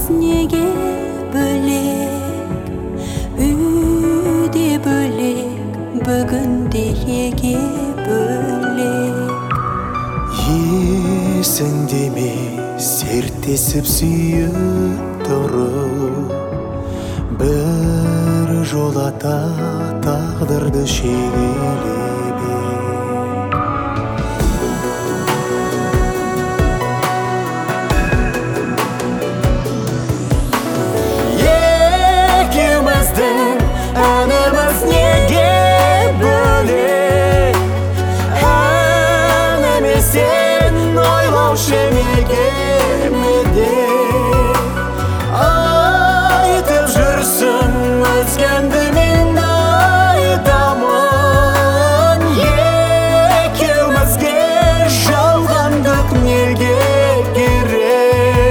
неге бөлек, үйде бөлек, бүгінде еге бөлек. Есіңде ме серттесіп сүйіп тұрып, бір жолата тағдырды шегелеп. Екеуміздің әніміз неге бөлек, әніме сен ойлаушы неге медек. Айтып жүрсің өзгенді мен айтамын, екеумізге жалғандық неге керек.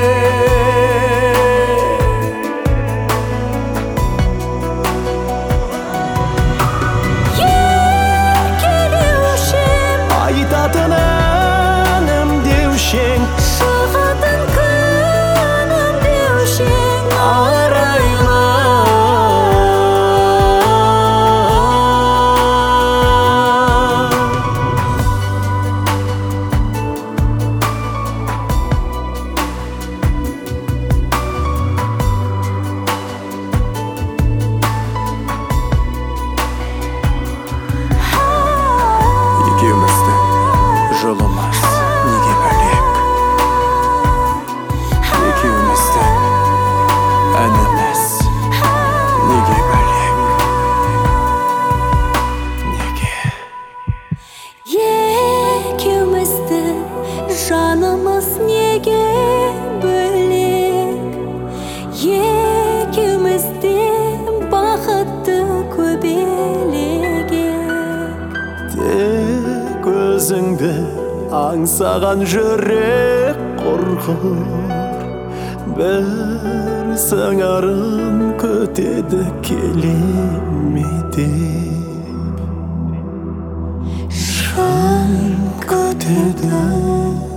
Айтатын әнім деушең, Шығатын күнім деушең, арайлы. Екеуміздің жолымыз неге бөлек, екеуміздің әніміз неге бөлек, неге? екеуміздің жанымыз неге бөлек, екеумізде бақытты көбелеген. Тек өзіңді аңсаған жүрек қорқыр, бір сыңарын күтеді келеме деп. Жан күтеді